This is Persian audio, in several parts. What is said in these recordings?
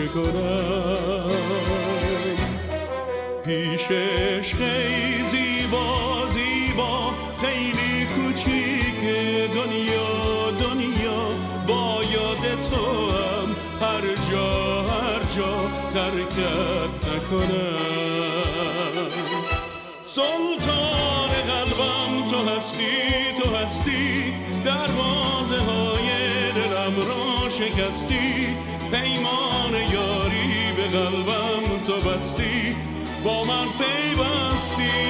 کنم؟ پیشش خیلی زیبا زیبا، خیلی کوچیکه دنیا دنیا، با یاد تو هم هر جا ترکت نکنم. سلطان قلبم تو هستی، دروازه های دلم را شکستی، پیمان یاری به قلبم تو بستی، با من پیوستی.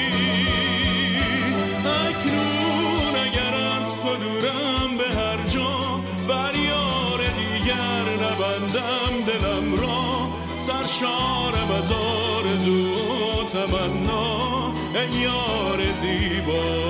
اکنون اگر از تو دورم به هر جا، بر یار دیگر نبندم دلم را، سرشارم از آرزو و تمنا ای یار زیبا.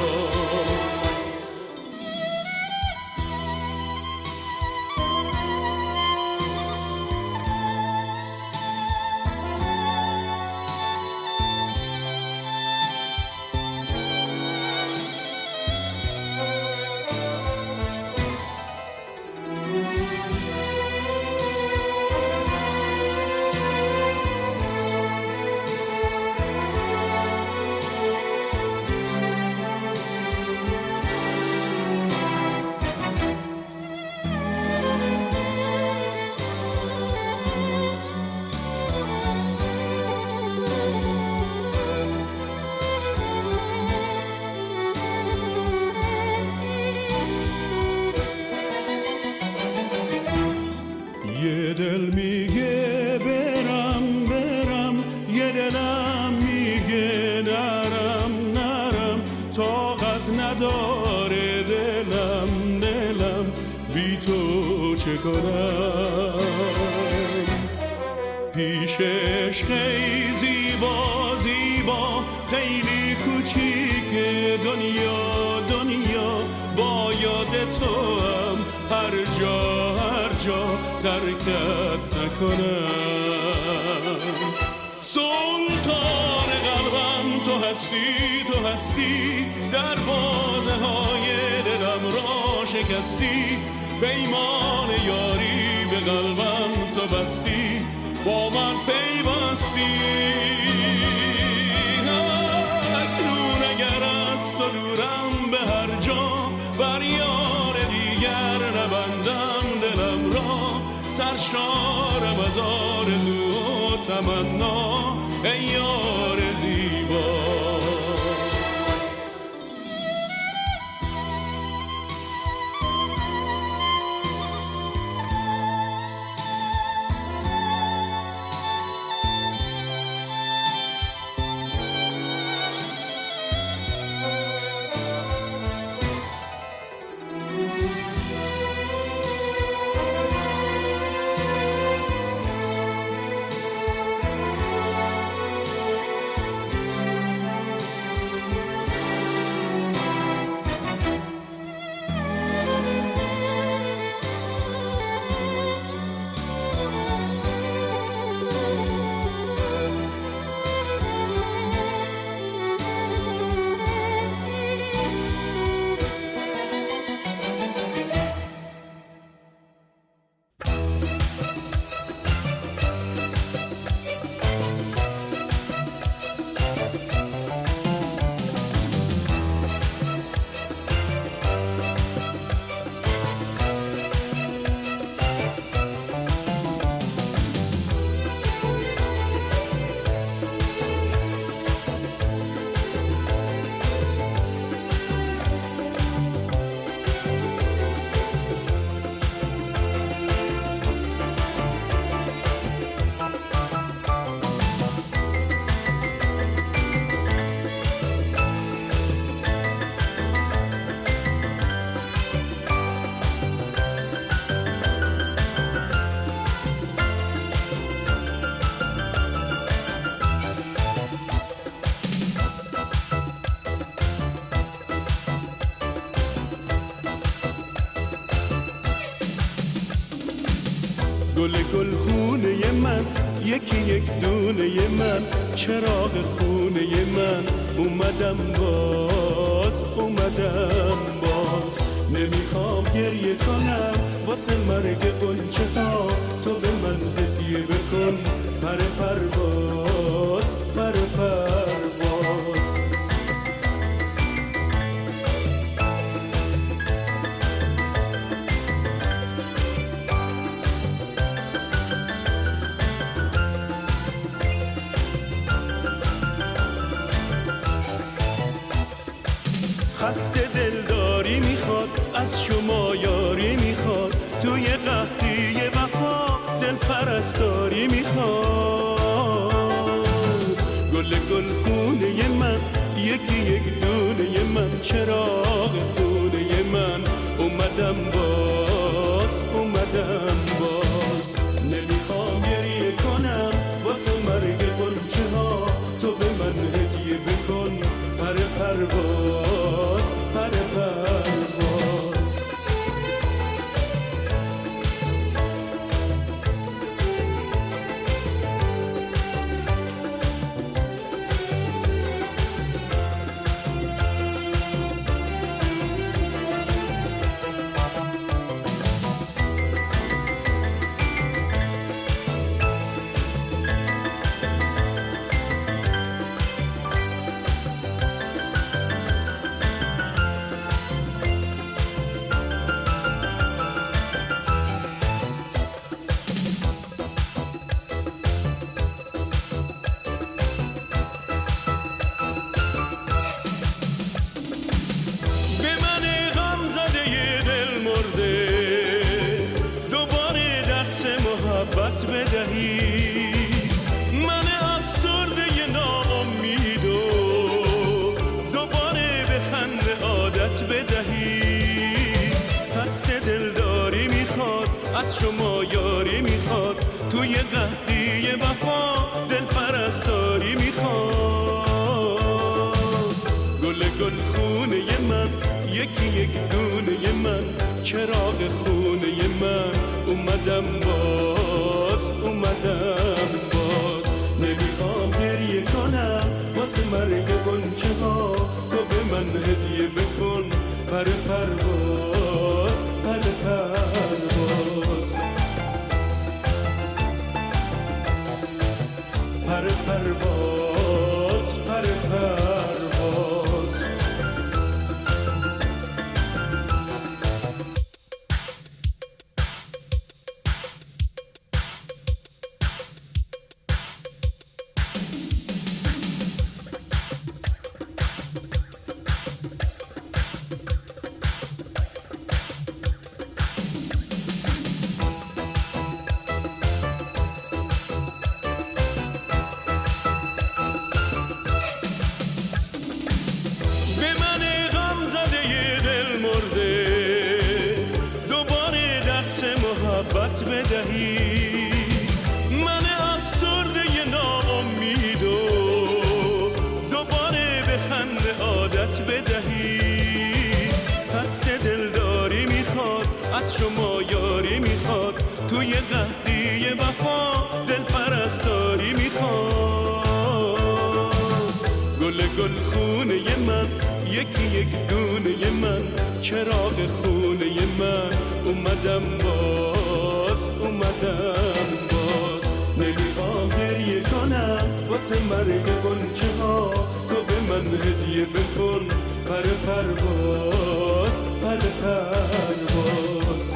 یه دل میگه برم برم، یه دلم میگه نرم نرم، طاقت نداره دلم بی تو چه کنم؟ پیشش خیلی زیبا زیبا، خیلی کوچیکه دنیا دنیا، با یاد تو هم هر جا ترکت نکنم. سلطان قلبم تو هستی، دروازه های دلم را شکستی، پیمان یاری به قلبم تو بستی، با من پیوستی. اکنون اگر از تو دورم به هر جا، بر یار دیگر نبندم دلم را، سرشارم از آرزو و تمنا ای یار زیبا. گل خونه من، یکی یک دونه من، چراغ خونه من، اومدم باز نمیخوام گریه کنم، واسه مرگ قنچه ها تو به من هدیه بکن پر پرواز پر پرواز. خسته دلداری میخواد از شما یاری میخواد توی قحطی وفا دل پرستاری میخواد. گل گل خونه من یکی یک دونه من چراغ خونه من اومدم باز نمیخوام گریه کنم واسه مرگ قنچه ها تو به من هدیه بکن پر پرواز پر پرواز. از شما یاری میخواد توی قحطی وفا دل پرستاری میخواد. گل گل خونه من یکی یک دونه من چراغ خونه من اومدم باز نمیخوام گریه کنم واسه مرگ قنچه ها تو به من هدیه بکن پر پرواز پر پرواز پر پرواز پر پرواز. شما یاری میخواد توی قحطی وفا دل پرستاری میخواد. گل گل خونه من یکی یک دونه من چراغ خونه من اومدم باز نمیخوام گریه کنم واسه مرگ قنچه ها تو به من هدیه بکن پر پرواز پر پرواز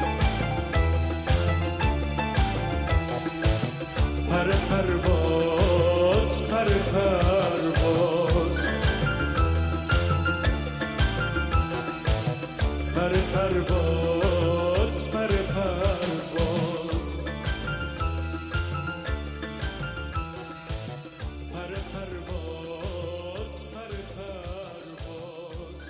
پر پرواز پر پرواز پر پرواز پر پرواز پر پرواز پر پرواز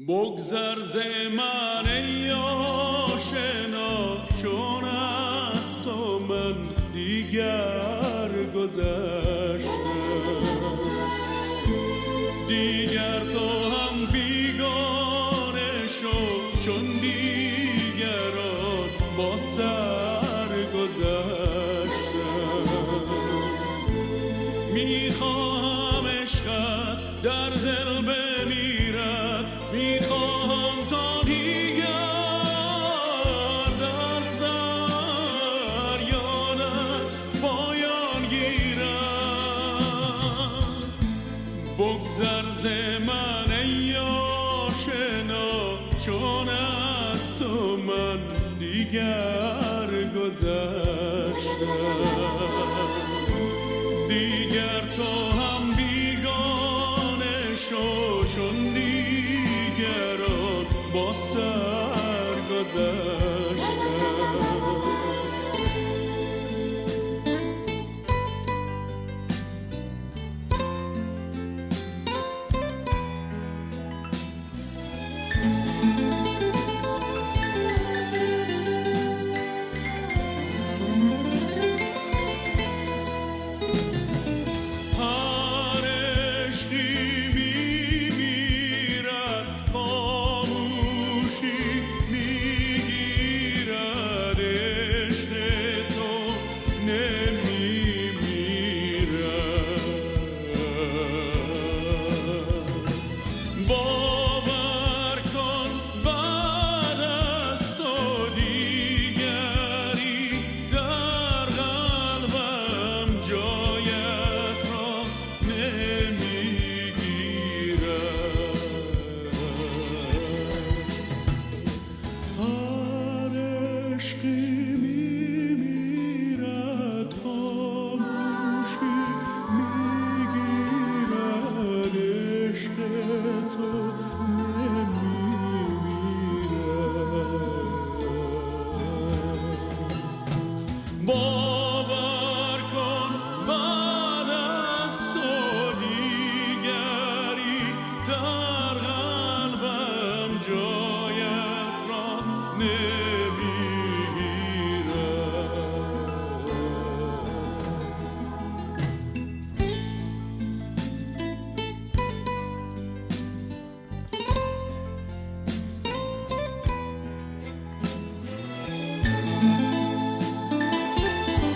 بگذر ز من ای آشنا، چون از تو من دیگر گذشتم. دیگر تو هم بیگانه شو، چون دیگران با سر گذشتم. میخواهم عشقت در دل بمیرد، میخواهم تا دیگر در سر یادت پایان گیرد. بگذر ز من ای آشنا، چون از تو من دیگر گذشتم. دیگر تو هم بیگانه شو، چون دیگران با سر گذشتم. باور کن بعد از تو دیگری در قلبم جایت را نمیرم.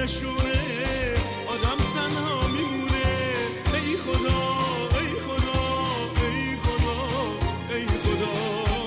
نشونه آدم تنها میمونه. ای خدا ای خدا ای خدا ای خدا.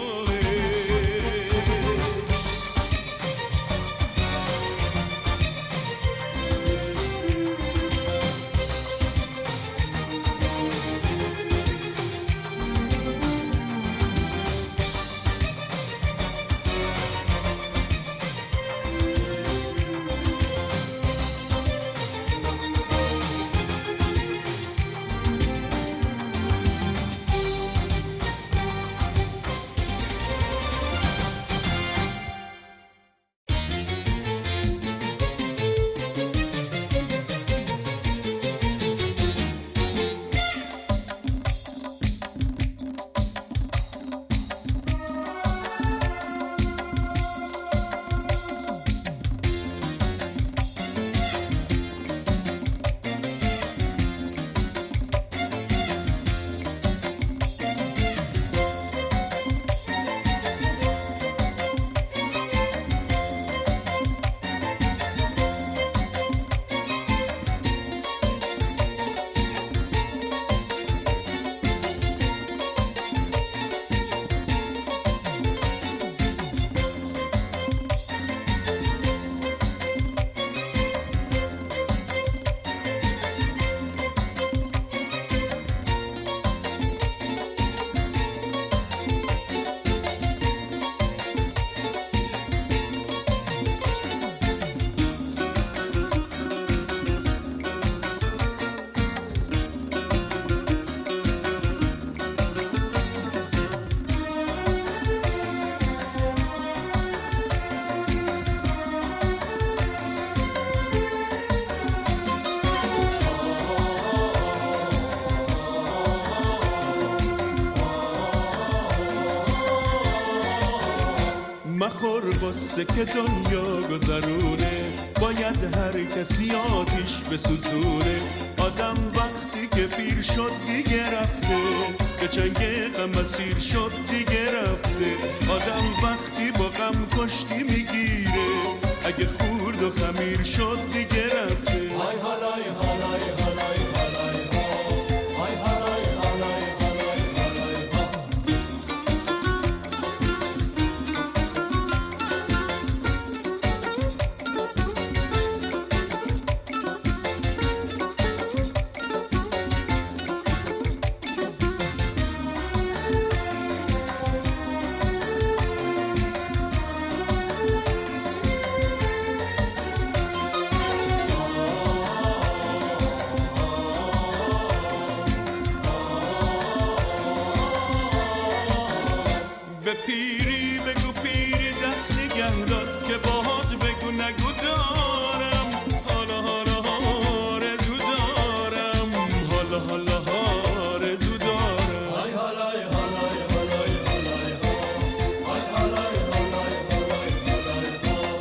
مخور باسه که دنیا گذرونه، باید هر کسی آتیش بسوزونه. آدم وقتی که پیر شد دیگه رفته، به چنگ غم اسیر شد دیگه رفته. آدم وقتی با غم کشتی میگیره، اگه خورد و خمیر شد دیگه رفته. های حالای حالای حالای حالای های حالای حالای حالای حالای به پیری بگو پیری دست نگه داد که باهات بگو نگو دارم. حالا حالا آرزو دارم، حالا حالا آرزو دارم. های حالای حالای حالای حالای های حالای حالای حالای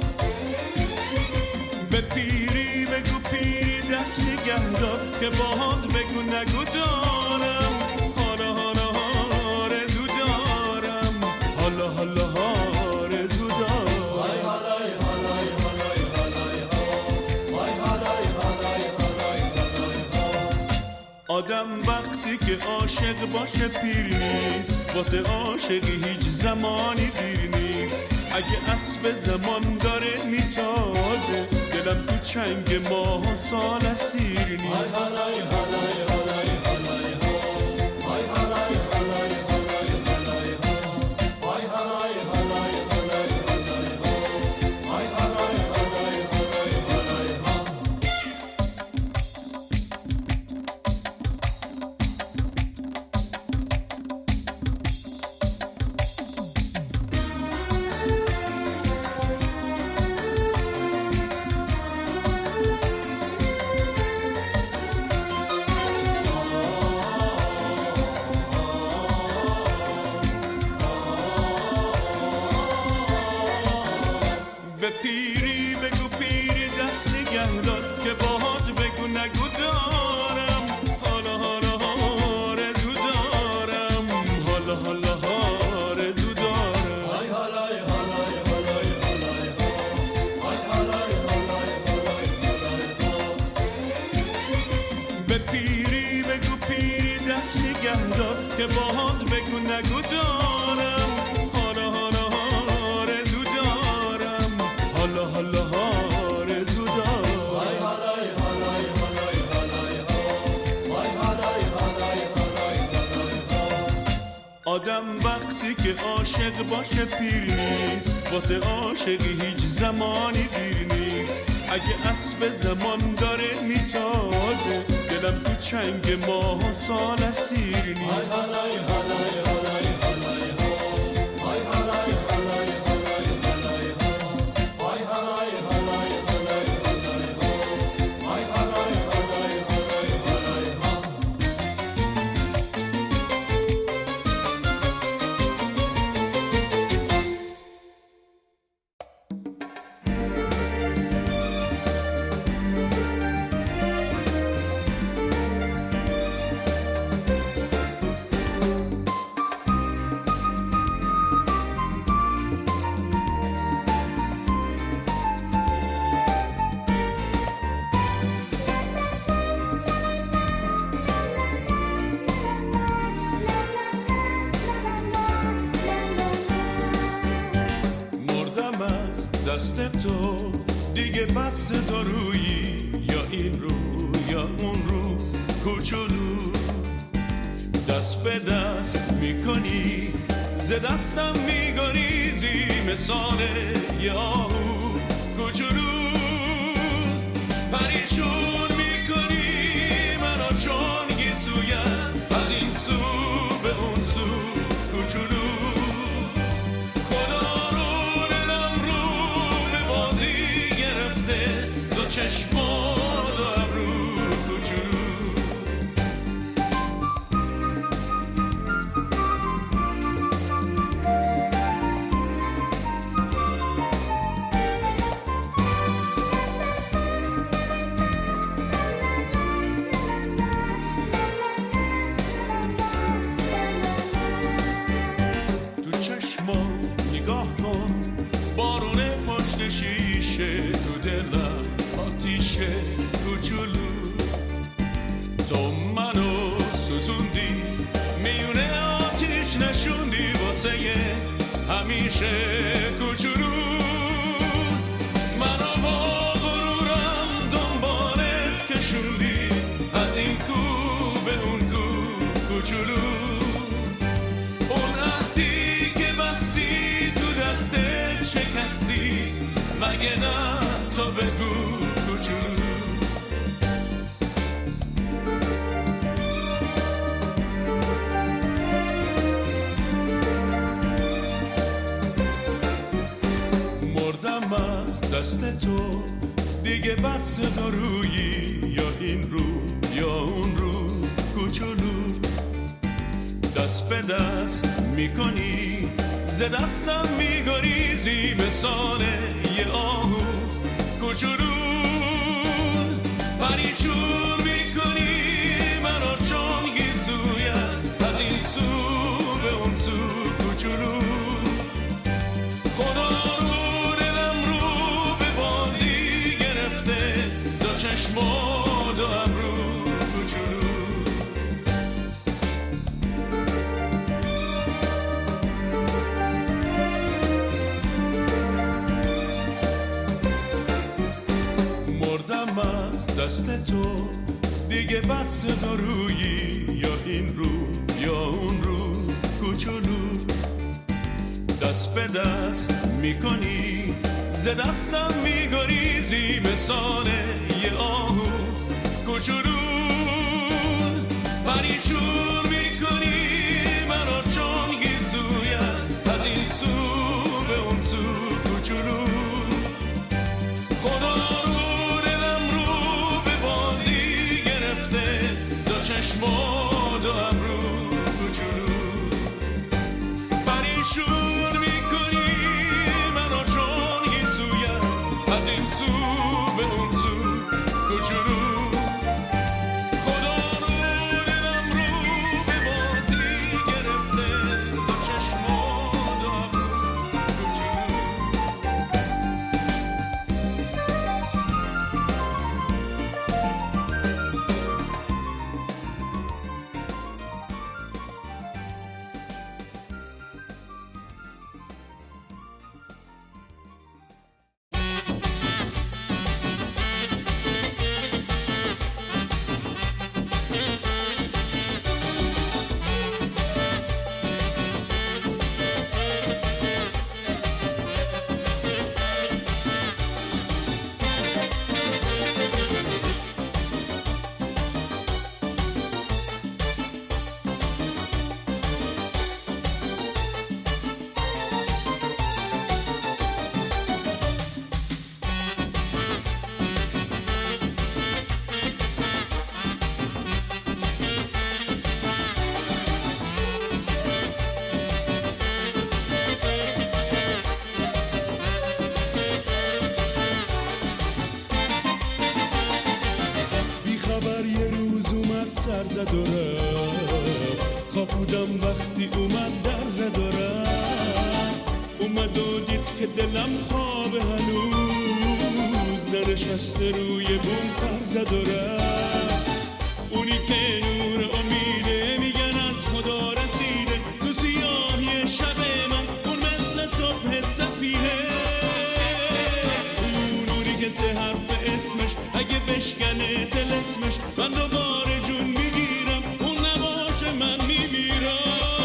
حالای. به پیری بگو پیری دست نگه داد که باهات بگو نگو دارم. حالا حالا آرزو دارم، حالا حالا آرزو دارم. های حالای حالای حالای حالای های حالای حالای حالای حالای. آدم وقتی که عاشق باشه پیر نیست، واسه عاشقی هیچ زمانی دیر نیست. اگه اسب زمان داره میتازه، دلم تو چنگ ماه و سال اسیر نیست. های حالای حالای حالای حالای های حالای حالای حالای حالای های حالای حالای حالای حالای های حالای حالای حالای حالای دست نگه دار که باهات بگو نگو دارم. حالا حالا آرزو دارم، حالا حالا آرزو دارم. وای حالای حالای حالای حالای وای حالای حالای حالای حالای. آدم وقتی که عاشق باشه پیر نیست، واسه عاشقی هیچ زمانی دیر نیست. اگه اسب زمان داره میتازه، دلم تو چنگ ماه و سال اسیر نیست. حالای حالای حالای حالای وای حالای حالای حالای حالای وای حالای حالای حالای حالای وای حالای حالای حالای حالای. مردم از دست تو دیگه بس دارویی، یا این رو یا اون رو کوچولو. دست به دست میکنی ز دستم میگریزی، مثال یه آهو کوچولو. پریشون میکنی منو چون گیسویم، از این سو به اون سو کوچولو. خدا رو دلم رو به بازی گرفته، دو چشم و دو ابرو کوچولو. تو چشمام نگاه کن، بارون پشت شیشه، تو دلم آتیشه کوچولو. تو منو سوزوندی، میونه آتیش نشوندی واسه همیشه کوچولو. منو با غرورم دنبالت کشوندی، از این کو به اون کو کوچولو. اون عهدی که بستی تو دستت شکستی، مگه نه تو بگو کوچولو. مردم از دست تو دیگه بس دارویی، یا این رو یا اون رو کوچولو. دست به دست میکنی ز دستم میگریزی، مثال یه آهو کوچولو. پریشون میکنی منو چون گیسویم، از این سو به اون سو کوچولو. خدا رو دلم رو به بازی گرفته، دو چشم و دو ابرو کوچولو. مردم از دست تو دیگه بس دارویی، یا این رو یا اون رو کوچولو. دست به دست میکنی ز دستم میگریزی، مثال یه آهو کوچولو. پریشون میکنی منو چون گیسویم، از این سو به اون سو کوچولو. خدا رو دلم رو به بازی گرفته، دو چشم و دو ابرو کوچولو. پریشون میکنی منو چون گیسویم، از این سو به اون سو کوچولو. خدا رو دلم رو به بازی گرفته، دو چشم و دو ابرو کوچولو. سر زد و رفت. خواب بودم وقتی اومد در زد و رفت. اومد و دید که دلم خواب هنوز ننشسته روی بوم پر زد و رفت. اونی که نور امیده میگن از خدا رسیده، تو سیاهی شب من اون مثل صبح سفیده. اون نوری که سه حرف اسمش اگه بشکنه طلسمش من دوباره جون میگیرم، اون نباشه من میمیرم.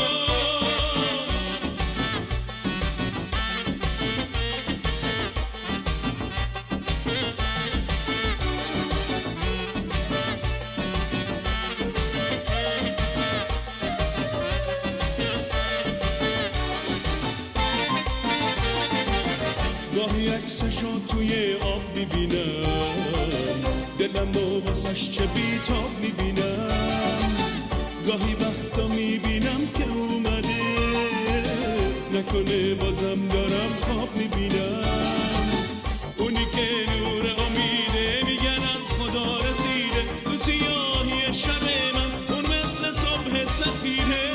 گاهی عکسشو توی آب میبینم، دلمو واسش چه بیتاب میبینم. گاهی وقتا میبینم که اومده، نکنه بازم دارم خواب میبینم. اونی که نور امیده میگن از خدا رسیده، تو سیاهی شب من اون مثل صبح سفیده.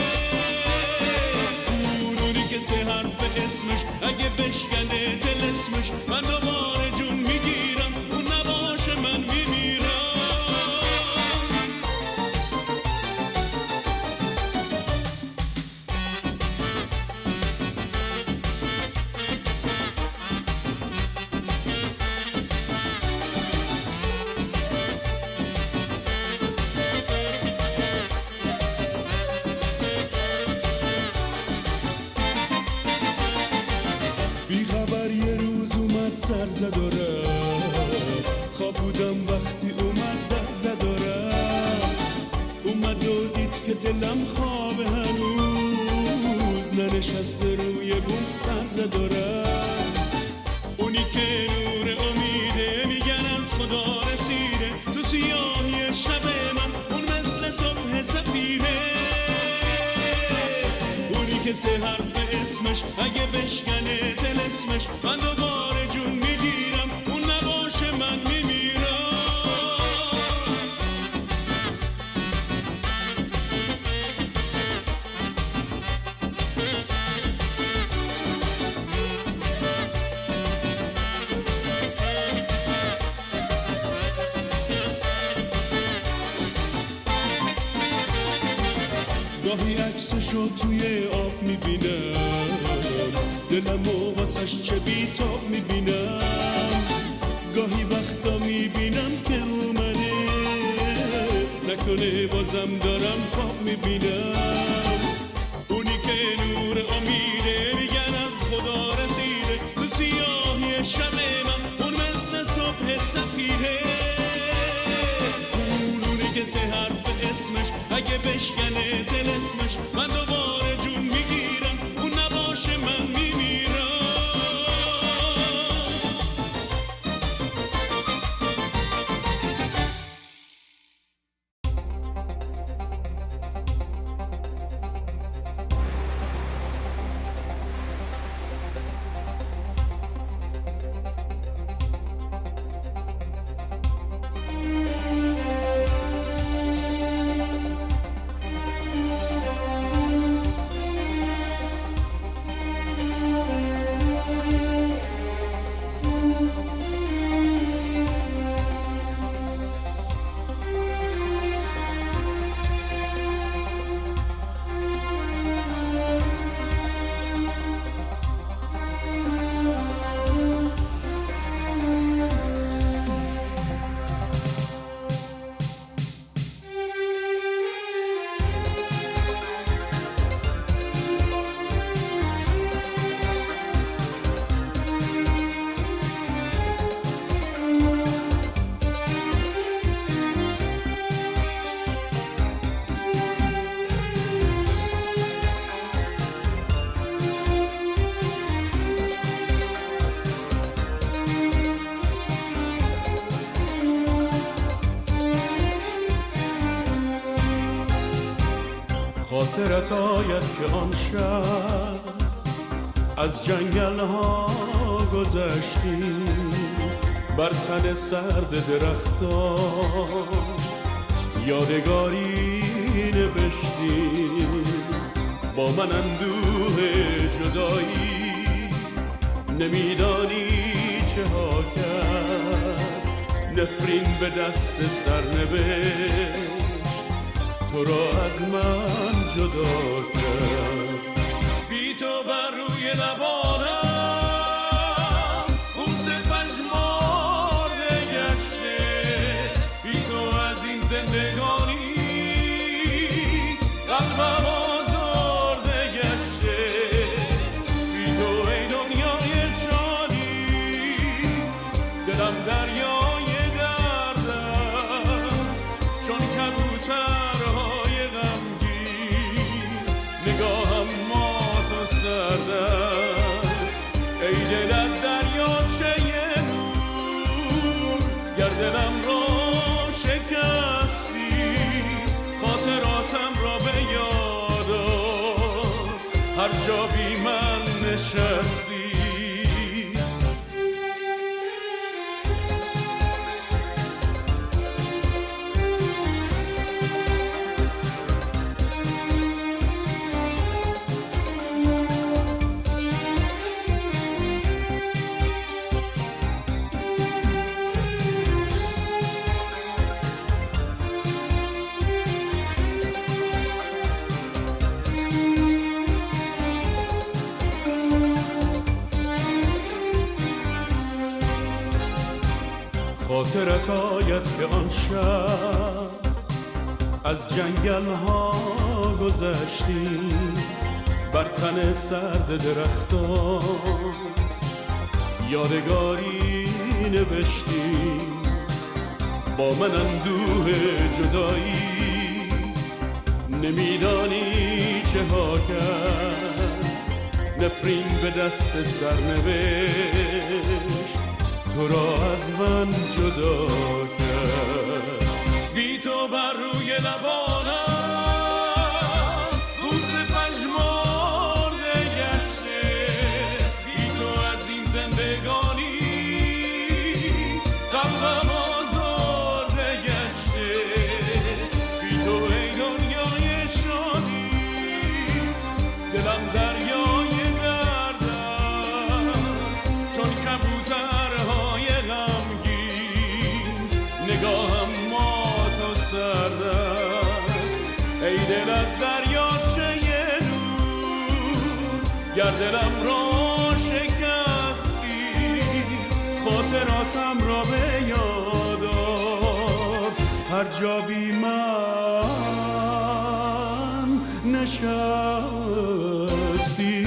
اونی که سه حرف اسمش اگه بشکنه طلسمش من دوباره جون میگیرم، اون نباشه من میمیرم. بی خبر یه روز اومد سر زد و رفت. خواب بودم وقتی اومد در زد و رفت. اومد و دید که دلم خواب هنوز ننشسته روی بوم پر زد و رفت. اونی که نور امیده میگن از خدا رسیده، تو سیاهی شب من اون مثل صبح سفیده. اونی که سه حرف اسمش اگه بشکنه طلسمش من دوباره جون میگیرم، اون نباشه من میمیرم. گاهی عکسشو توی آب میبینم، دلمو واسش چه بیتاب میبینم. گاهی وقتا میبینم که اومده، نکنه بازم دارم خواب میبینم. اونی که نور امیده میگن از خدا رسیده، تو سیاهی شب من اون مثل صبح سفیده. اونی که سه حرف اسمش اگه بشکنه طلسمش من دوباره جون میگیرم، اون نباشه من میمیرم. خاطرت آید که آن شب از جنگل ها گذشتیم، بر تن سرد درختان یادگاری نوشتی با من اندوه جدایی، نمیدانی چه ها کرد نفرین به دست سرنوشت، تو را از من جدا کرد. بی تو بر روی لبانم بوس پژمرده گشته، بی تو از این زندگانی قلبم آزرده گشته، بی تو ای دنیای شادی دلم دریای درد است، چون کبوترهای غمگین نگاهم مات و سرد است. ای دلت دریاچه نور، گر دلم را شکستی خاطراتم را به یاد آر، هر جا بی من نشستی. خاطرت آید که آن شب از جنگل ها گذشتیم، بر تن سرد درختان یادگاری نوشتیم با من اندوه جدایی، نمیدانی چه ها کرد نفرین به دست سرنوشت، تو را از من جدا کرد. بی تو بر روی لبانم بوس پژمرده گشته، بی تو از این زندگانی قلبم آزرده گشته، بی تو ای دنیای شادی دلم دریای درد است، چون کبوترهای غمگین نگاهم مات و سرد است. ای دلت دریاچه نور، گر دلم را شکستی خاطراتم را به یاد آر، هر جا بی من نشستی.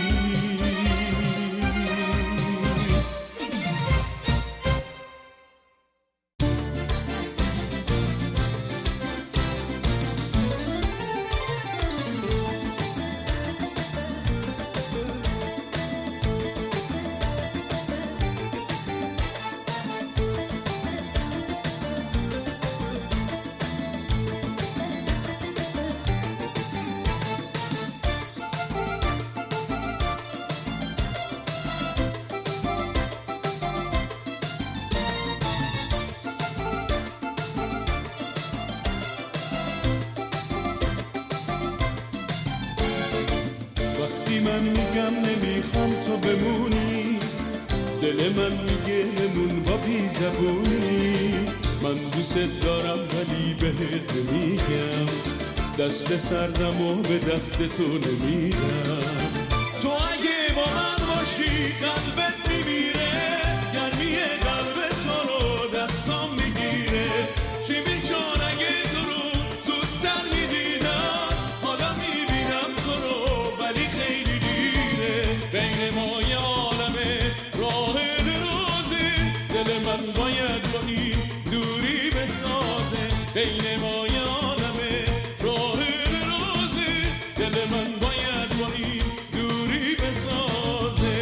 من میگم نمیخوام تو بمونی، دل من میگه نمون با بی زبونی، من دوست دارم ولی بهت نمیگم، دست سردم و به دست تو نمیدم. تو اگه با من باشی قلبت میمیره، گرمی قلب تو رو دستام میگیره، چی میشون اگه تو رو زودتر میدیدم، حالا میبینم تو رو ولی خیلی دیره، بین ما یه عالمه راه درازه، دل من باید با این دوری بسازه، بین ما یه عالمه راه درازه، دل من باید با این دوری بسازه.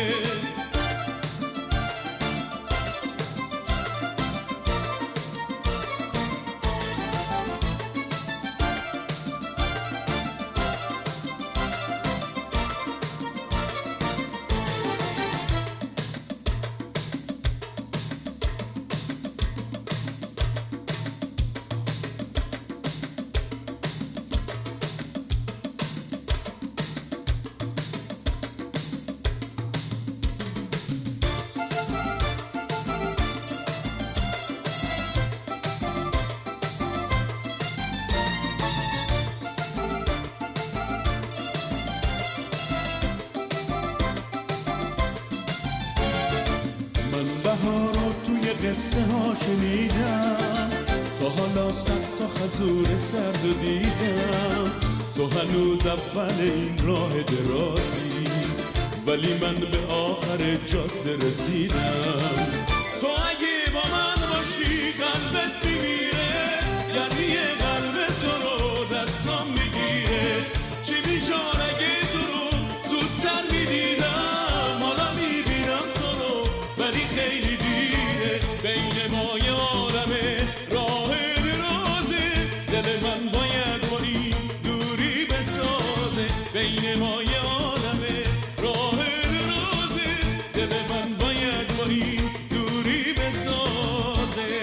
بهار رو توی قصه ها شنیدم، تا حالا صد تا خزور سرد و دیدم. تو هنوز اول این راه درازی، ولی من به آخر جاده رسیدم. تو اگه با من باشی قلبت میمیره، گرمی قلب تو رو دستام میگیره. چی میشار اگه تو رو زودتر میدیدم، حالا میبینم تو رو ولی خیلی دیره. بین ما یه عالمه راه درازه، دل من باید با این دوری بسازه. بین ما یه عالمه راه درازه، دل من باید با این دوری بسازه.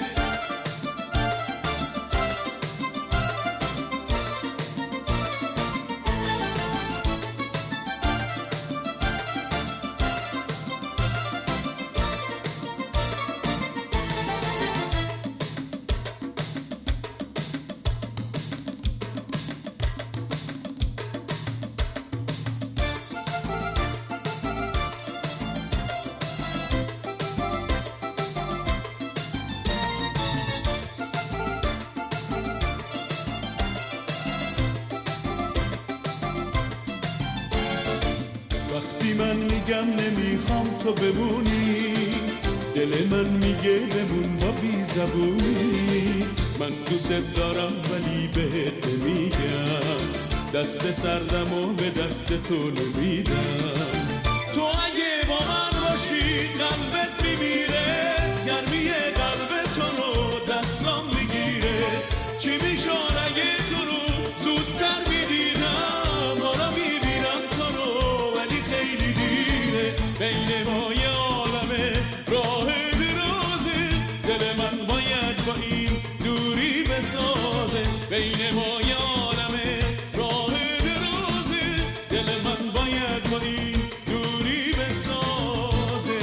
وقتی من میگم نمیخوام تو بمونی، دل من میگه بمون با بی زبونی. من دوست دارم ولی بهت نمیگم، دست سردم و به دست تو نمیدم. تو اگه با من باشی قلبت میمیره، گرمی قلب تو رو دستام میگیره. چی میشد اگه تو رو زودتر میدیدم، حالا میبینم تو رو ولی خیلی دیره. بین ما یه عالمه راه درازه، دل من باید با این دوری بسازه. بین ما یه عالمه راه درازه، دل من باید با این دوری بسازه.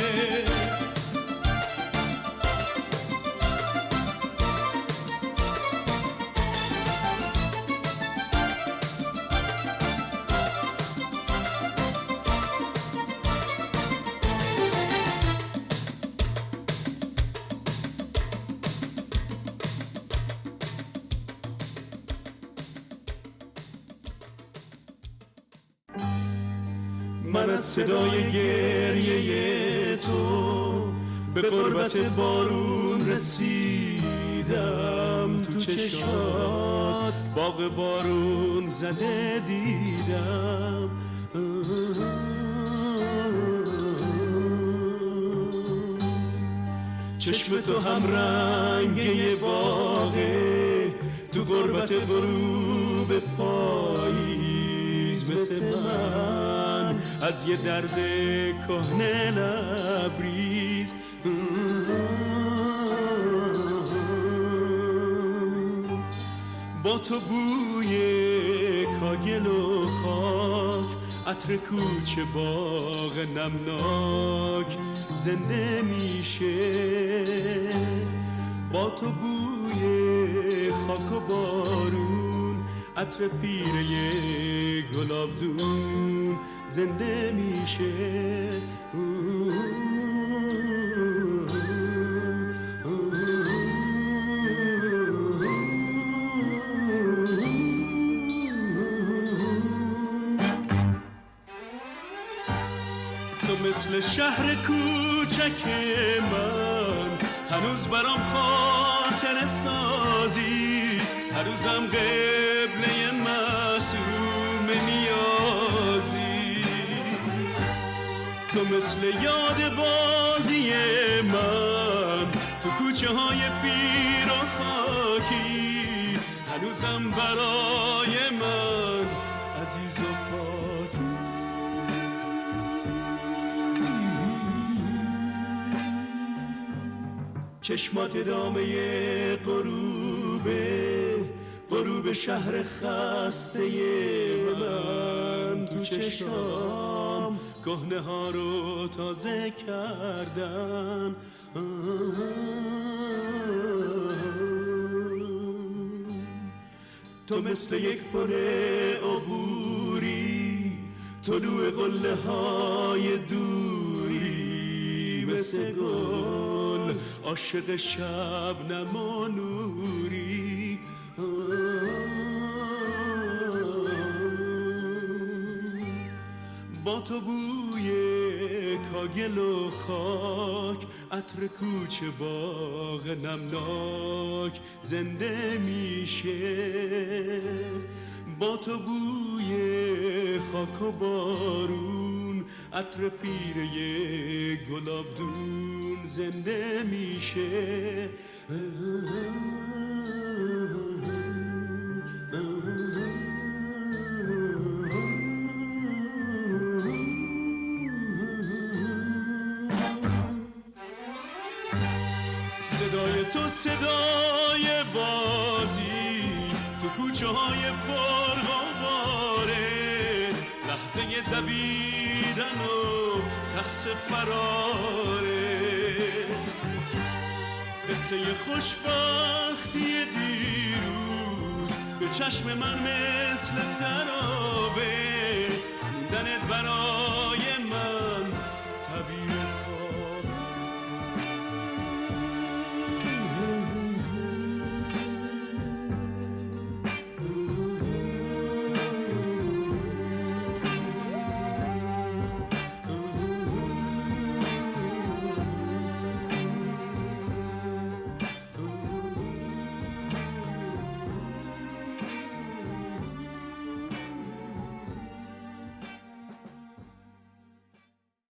من از صدای گریه تو به قربت بارون رسیدم. تو چشات باغ بارون زده دیدم. چشم تو هم رنگه باغه، تو قربت غروب پاییز مثل من از یه درد کهنه لبریز. با تو بوی کاگل و خاک، عطر کوچه باغ نمناک زنده میشه. با تو بوی خاک و بارون، عطر پیره گلابدون زنده میشه. تو مثل شهر کوچک من هنوز برام خاطر سازی، هنوزم قبله معصوم نیازی. تو مثل یاد بازی من تو کوچه های پیر و خاکی، هنوزم برای من عزیز و پاکی. چشمات ادامه غروب شهر خسته من. تو چشام کهنه ها رو تازه کردن. تو مثل یک پل عبوری، طلوع قله های دوری مثل گل عاشق شبنم و نوری. با تو بوی کاگل و خاک، عطر کوچه باغ نمناک زنده میشه. با تو بوی خاک و بارون، عطر پیره گلابدون زنده میشه. صدای تو صدای بازی تو کوچه های پرغباره، لحظه دویدن و ترس فراره. قصه خوشبختی دیروز به چشم من مثل سرابه، موندنت برای